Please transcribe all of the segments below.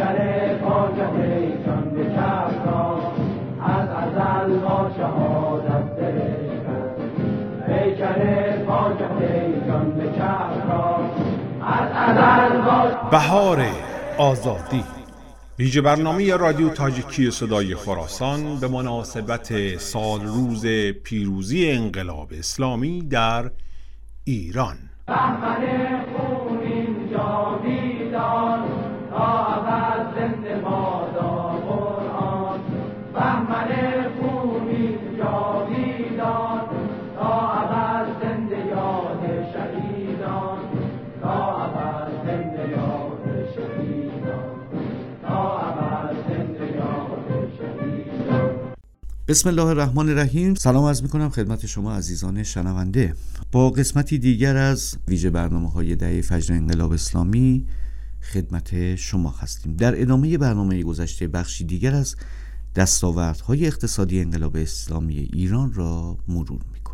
پیکر پاکت جان به چپ را از ازل با شهادت دلشکن. پیکر پاکت جان به چپ را از ازل با بهار آزادی. ویژه برنامه رادیو تاجیکی صدای خراسان به مناسبت سال روز پیروزی انقلاب اسلامی در ایران. بهمن خونین جاویدان تا ابد زنده بادا قرآن. بهمن خونین جاویدان تا ابد زنده یاد شهیدان. تا ابد زنده یاد شهیدان. تا ابد زنده یاد شهیدان. بسم الله الرحمن الرحیم. سلام عرض میکنم خدمت شما عزیزان شنونده. با قسمتی دیگر از ویژه برنامه‌های دهه فجر انقلاب اسلامی خدمت شما هستیم. در ادامه برنامه گذشته بخشی دیگر از دستاوردهای اقتصادی انقلاب اسلامی ایران را مرور میکنیم.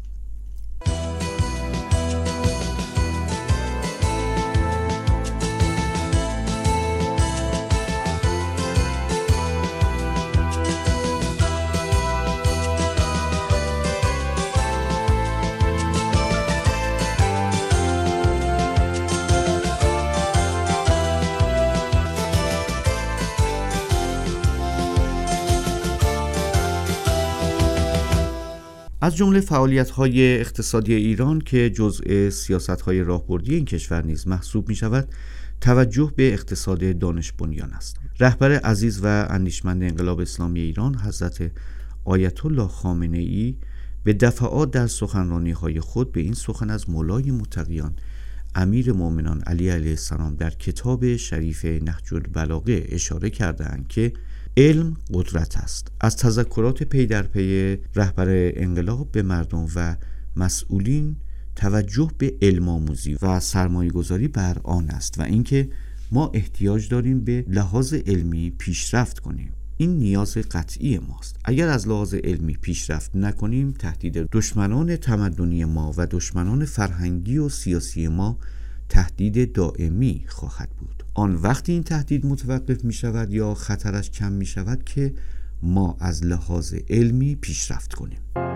از جمله فعالیت‌های اقتصادی ایران که جزء سیاست‌های راهبردی این کشور نیز محسوب می‌شود، توجه به اقتصاد دانش بنیان است. رهبر عزیز و اندیشمند انقلاب اسلامی ایران حضرت آیت الله خامنه‌ای به دفعات در سخنرانی‌های خود به این سخن از مولای متقیان امیر مومنان علی علیه السلام در کتاب شریف نهج البلاغه اشاره کردند که علم قدرت است. از تذکرات پی در پی رهبر انقلاب به مردم و مسئولین توجه به علم آموزی و سرمایه گذاری بر آن است و اینکه ما احتیاج داریم به لحاظ علمی پیشرفت کنیم. این نیاز قطعی ماست. اگر از لحاظ علمی پیشرفت نکنیم، تهدید دشمنان تمدنی ما و دشمنان فرهنگی و سیاسی ما تهدید دائمی خواهد بود. آن وقتی این تهدید متوقف می شود یا خطرش کم می شود که ما از لحاظ علمی پیشرفت کنیم.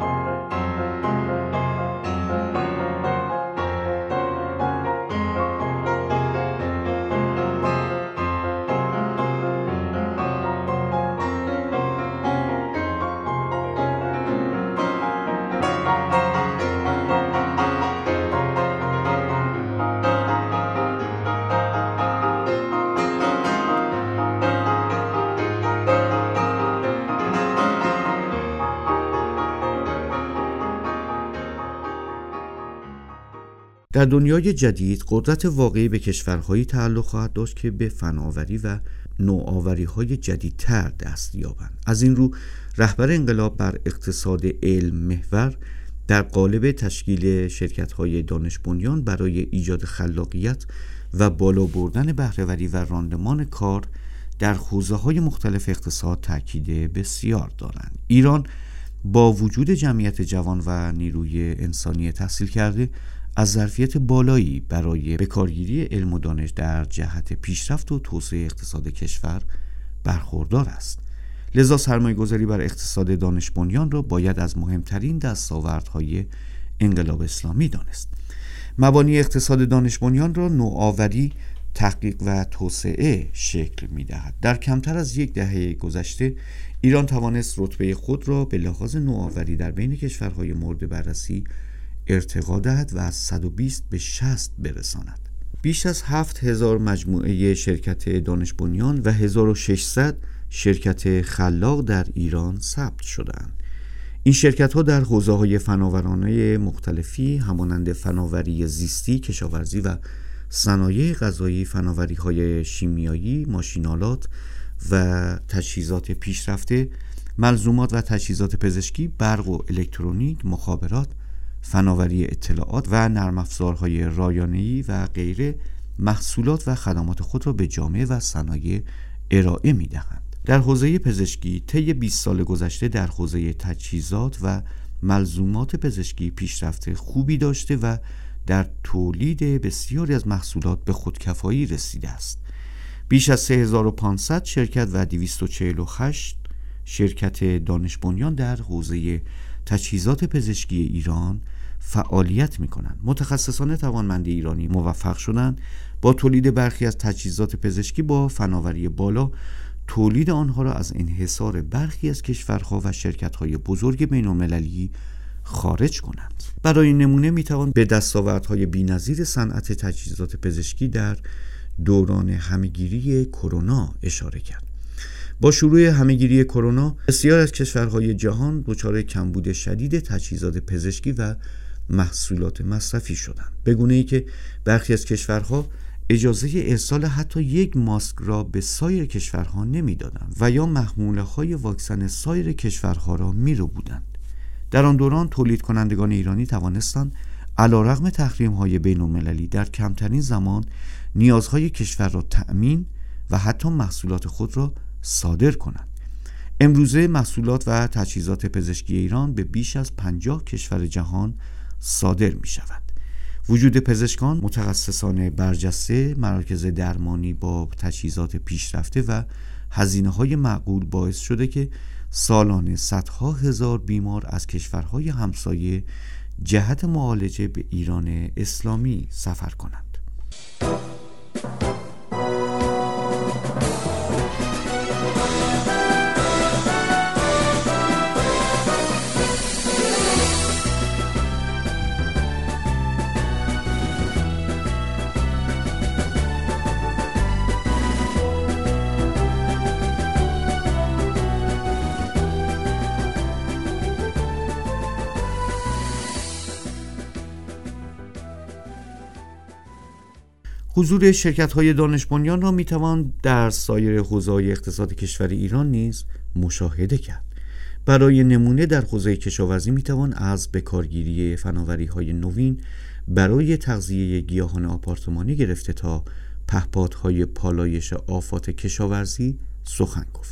در دنیای جدید قدرت واقعی به کشورهایی تعلق خواهد داشت که به فناوری و نوآوری‌های جدیدتر دست یابند. از این رو رهبر انقلاب بر اقتصاد علم محور در قالب تشکیل شرکت‌های دانش بنیان برای ایجاد خلاقیت و بالا بردن بهره‌وری و راندمان کار در حوزه‌های مختلف اقتصاد تاکید بسیار دارند. ایران با وجود جمعیت جوان و نیروی انسانی تحصیل کرده از ظرفیت بالایی برای بکارگیری علم و دانش در جهت پیشرفت و توسعه اقتصاد کشور برخوردار است. لذا سرمایه‌گذاری بر اقتصاد دانش بنیان را باید از مهمترین دستاوردهای انقلاب اسلامی دانست. مبانی اقتصاد دانش بنیان را نوآوری، تحقیق و توسعه شکل می‌دهد. در کمتر از یک دهه گذشته ایران توانست رتبه خود را به لحاظ نوآوری در بین کشورهای مورد بررسی ارتقا دهد و از 120 به 60 برساند. بیش از 7000 مجموعه شرکت دانش بنیان و 1600 شرکت خلاق در ایران ثبت شدند. این شرکت‌ها در حوزه‌های فناورانه مختلفی همانند فناوری زیستی، کشاورزی و صنایع غذایی، فناوری‌های شیمیایی، ماشین‌آلات و تجهیزات پیشرفته، ملزومات و تجهیزات پزشکی، برق و الکترونیک، مخابرات، فناوری اطلاعات و نرم افزارهای رایانه‌ای و غیره محصولات و خدمات خود را به جامعه و صنایع ارائه می‌دهند. در حوزه پزشکی طی 20 سال گذشته در حوزه تجهیزات و ملزومات پزشکی پیشرفت خوبی داشته و در تولید بسیاری از محصولات به خودکفایی رسیده است. بیش از 3500 شرکت و 248 شرکت دانش بنیان در حوزه تجهیزات پزشکی ایران فعالیت می‌کنند. متخصصان توانمند ایرانی موفق شدند با تولید برخی از تجهیزات پزشکی با فناوری بالا تولید آنها را از انحصار برخی از کشورها و شرکت‌های بزرگ بین‌المللی خارج کنند. برای نمونه میتوان به دستاوردهای بی‌نظیر صنعت تجهیزات پزشکی در دوران همه‌گیری کرونا اشاره کرد. با شروع همه‌گیری کرونا بسیار از کشورهای جهان دچار کمبود شدید تجهیزات پزشکی و محصولات مصرفی شدند، به گونه‌ای که برخی از کشورها اجازه ارسال حتی یک ماسک را به سایر کشورها نمیدادند و یا محموله‌های واکسن سایر کشورها را می‌ربودند. در آن دوران تولید کنندگان ایرانی توانستند علیرغم تحریم‌های بین‌المللی در کمترین زمان نیازهای کشور را تأمین و حتی محصولات خود را صادر کنند. امروزه محصولات و تجهیزات پزشکی ایران به بیش از 50 کشور جهان صادر می شود. وجود پزشکان، متخصصان برجسته، مراکز درمانی با تجهیزات پیشرفته و هزینه‌های معقول باعث شده که سالانه صدها هزار بیمار از کشورهای همسایه جهت معالجه به ایران اسلامی سفر کنند. حضور شرکت‌های دانش بنیان را می‌توان در سایر حوزه‌های اقتصاد کشور ایران نیز مشاهده کرد. برای نمونه در حوزه کشاورزی می‌توان از بکارگیری فناوری‌های نوین برای تغذیه گیاهان آپارتمانی گرفته تا پهپادهای پالایش آفات کشاورزی سخن گفت.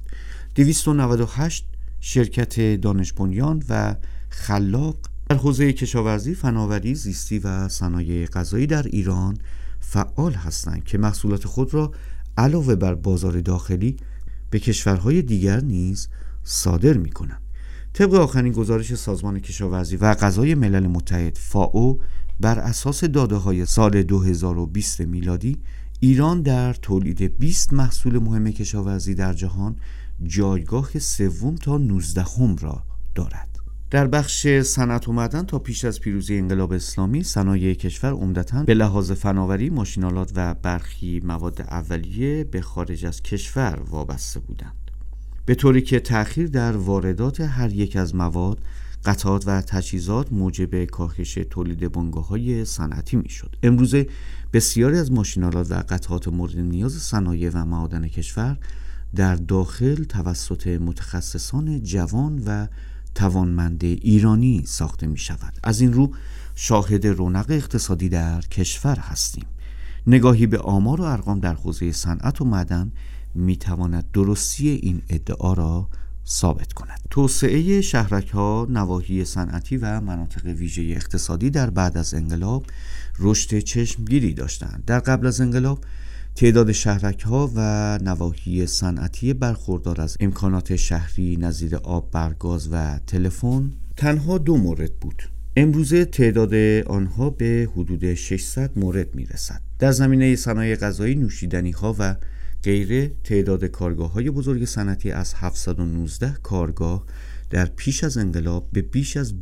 298 شرکت دانش بنیان و خلاق در حوزه کشاورزی، فناوری، زیستی و صنایع غذایی در ایران فعال هستند که محصولات خود را علاوه بر بازار داخلی به کشورهای دیگر نیز صادر می‌کنند. طبق آخرین گزارش سازمان کشاورزی و غذای ملل متحد فائو، بر اساس داده‌های سال 2020 میلادی، ایران در تولید 20 محصول مهم کشاورزی در جهان جایگاه سوم تا 19 را دارد. در بخش صنعت و معدن تا پیش از پیروزی انقلاب اسلامی، صنایع کشور عمدتاً به لحاظ فناوری، ماشین‌آلات و برخی مواد اولیه به خارج از کشور وابسته بودند، به طوری که تأخیر در واردات هر یک از مواد، قطعات و تجهیزات موجب کاهش تولید بنگاه‌های صنعتی می‌شد. امروزه بسیاری از ماشین‌آلات و قطعات مورد نیاز صنایع و معادن کشور در داخل توسط متخصصان جوان و توانمند ایرانی ساخته می شود. از این رو شاهد رونق اقتصادی در کشور هستیم. نگاهی به آمار و ارقام در حوزه صنعت و معدن می تواند درستی این ادعا را ثابت کند. توسعه شهرک‌ها، نواحی صنعتی و مناطق ویژه اقتصادی در بعد از انقلاب رشد چشمگیری داشتند. در قبل از انقلاب تعداد شهرک‌ها و نواحی صنعتی برخوردار از امکانات شهری نظیر آب، برگاز و تلفن تنها 2 مورد بود. امروزه تعداد آنها به حدود 600 مورد میرسد. در زمینه صنایع غذایی، نوشیدنی‌ها و غیره تعداد کارگاه‌های بزرگ صنعتی از 719 کارگاه در پیش از انقلاب به بیش از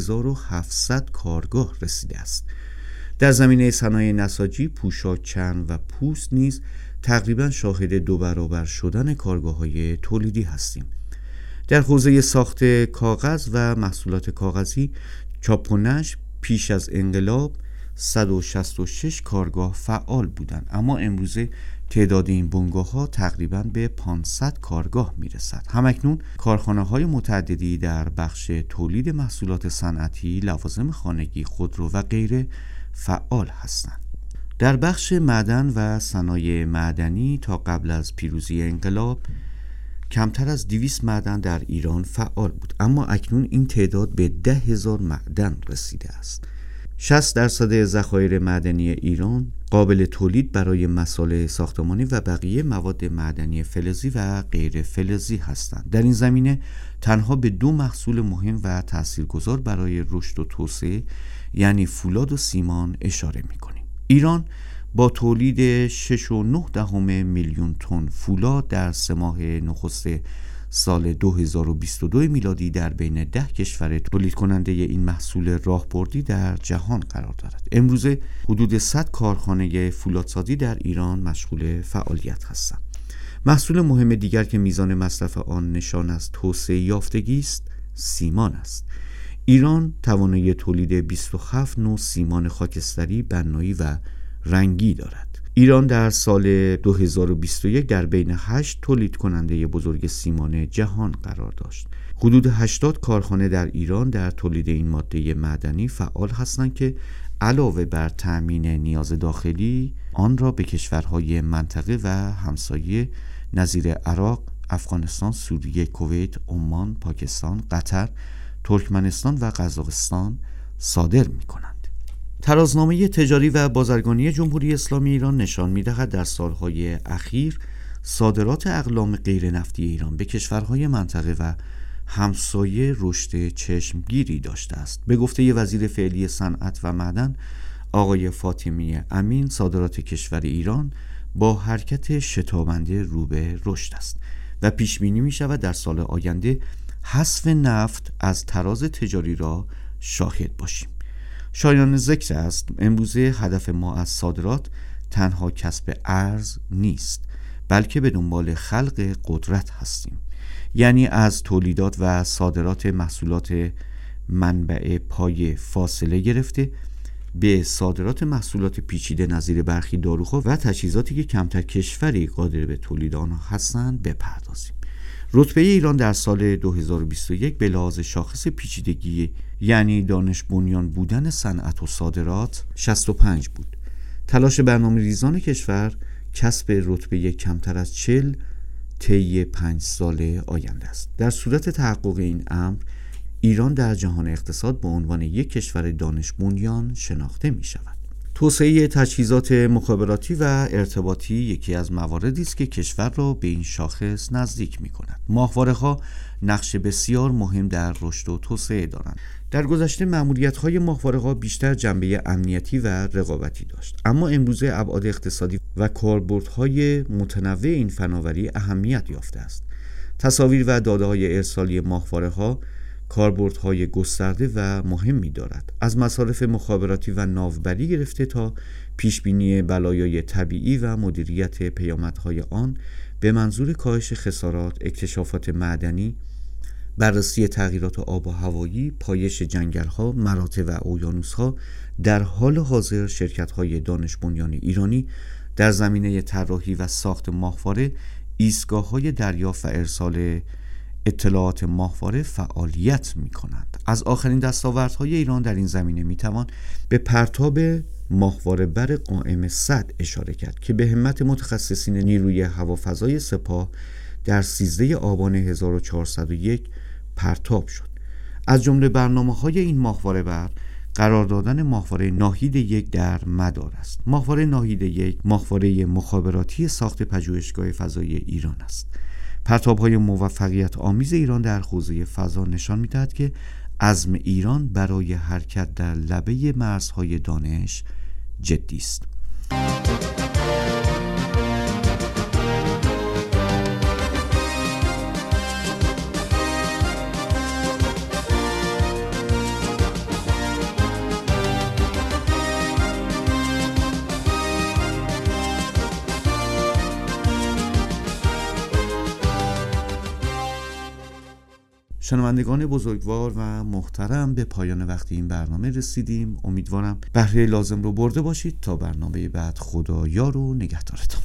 2700 کارگاه رسیده است. در زمینه صنایع نساجی، پوشاک، چرم و پوست نیز تقریبا شاهد 2 برابر شدن کارگاه‌های تولیدی هستیم. در حوزه ساخت کاغذ و محصولات کاغذی، چاپ و نشر پیش از انقلاب 166 کارگاه فعال بودند، اما امروزه تعداد این بنگاه‌ها تقریباً به 500 کارگاه میرسد. همکنون کارخانه‌های متعددی در بخش تولید محصولات صنعتی، لوازم خانگی، خودرو و غیره فعال هستند. در بخش معدن و صنایع معدنی تا قبل از پیروزی انقلاب کمتر از 200 معدن در ایران فعال بود، اما اکنون این تعداد به 10,000 معدن رسیده است. 60% ذخایر معدنی ایران قابل تولید برای مصالح ساختمانی و بقیه مواد معدنی فلزی و غیر فلزی هستند. در این زمینه تنها به 2 محصول مهم و تاثیرگذار برای رشد و توسعه یعنی فولاد و سیمان اشاره می‌کنیم. ایران با تولید 6.9 میلیون تن فولاد در 3 ماه نخست سال 2022 میلادی در بین 10 کشور تولید کننده این محصول راهبردی در جهان قرار دارد. امروزه حدود 100 کارخانه فولادسازی در ایران مشغول فعالیت هستند. محصول مهم دیگر که میزان مصرف آن نشان از توسعه یافتگی است، سیمان است. ایران توانایی تولید 27 نوع سیمان خاکستری، بنایی و رنگی دارد. ایران در سال 2021 در بین 8 تولید کننده بزرگ سیمان جهان قرار داشت. حدود 80 کارخانه در ایران در تولید این ماده معدنی فعال هستند که علاوه بر تأمین نیاز داخلی آن را به کشورهای منطقه و همسایه نظیر عراق، افغانستان، سوریه، کویت، عمان، پاکستان، قطر، ترکمنستان و قزاقستان صادر می‌کنند. ترازنامه تجاری و بازرگانی جمهوری اسلامی ایران نشان می‌دهد در سالهای اخیر صادرات اقلام غیر نفتی ایران به کشورهای منطقه و همسایه رشد چشمگیری داشته است. به گفته وزیر فعلی صنعت و معدن آقای فاطمی امین، صادرات کشور ایران با حرکت شتابنده رو به رشد است و پیش بینی می‌شود در سال آینده حذف نفت از تراز تجاری را شاهد باشیم. شایان ذکر است امروزه هدف ما از صادرات تنها کسب ارز نیست، بلکه به دنبال خلق قدرت هستیم. یعنی از تولیدات و صادرات محصولات منبع پایه فاصله گرفته به صادرات محصولات پیچیده نظیر برخی داروها و تجهیزاتی که کمتر کشوری قادر به تولید آنها هستند بپردازیم. رتبه ایران در سال 2021 به لحاظ شاخص پیچیدگی یعنی دانش بنیان بودن صنعت و صادرات 65 بود. تلاش برنامه‌ریزان کشور کسب رتبه کمتر از 40 طی 5 سال آینده است. در صورت تحقق این امر ایران در جهان اقتصاد به عنوان یک کشور دانش بنیان شناخته می شود. توسعه تجهیزات مخابراتی و ارتباطی یکی از مواردی است که کشور را به این شاخص نزدیک می کند. ماهواره‌ها نقش بسیار مهم در رشد و توسعه دارند. در گذشته مأموریت‌های ماهواره‌ها بیشتر جنبه امنیتی و رقابتی داشت، اما امروزه ابعاد اقتصادی و کاربردهای متنوع این فناوری اهمیت یافته است. تصاویر و داده‌های ارسالی ماهواره‌ها کاربردهای گسترده و مهمی دارد، از مصارف مخابراتی و ناوبری گرفته تا پیشبینی بلایای طبیعی و مدیریت پیامدهای آن به منظور کاهش خسارات، اکتشافات معدنی، بررسی تغییرات آب و هوایی، پایش جنگل‌ها، مراتع و اقیانوس‌ها. در حال حاضر شرکت‌های دانش بنیان ایرانی در زمینه طراحی و ساخت ماهواره، ایستگاه‌های دریافت و ارسال اطلاعات ماهواره فعالیت می‌کنند. از آخرین دستاوردهای ایران در این زمینه می‌توان به پرتاب ماهواره بر قائم صد اشاره کرد که به همت متخصصین نیروی هوافضای سپاه در 13 آبان 1401 پرتاب شد. از جمله برنامه‌های این ماهواره بر قرار دادن ماهواره ناهید 1 در مدار است. ماهواره ناهید 1 ماهواره مخابراتی ساخت پژوهشگاه فضایی ایران است. پرتاب‌های موفقیت آمیز ایران در حوزه فضا نشان می‌دهد که عزم ایران برای حرکت در لبه مرزهای دانش جدی است. شنوندگان بزرگوار و محترم، به پایان وقت این برنامه رسیدیم. امیدوارم بهره لازم رو برده باشید. تا برنامه بعد، خدا یار و نگهدارتون.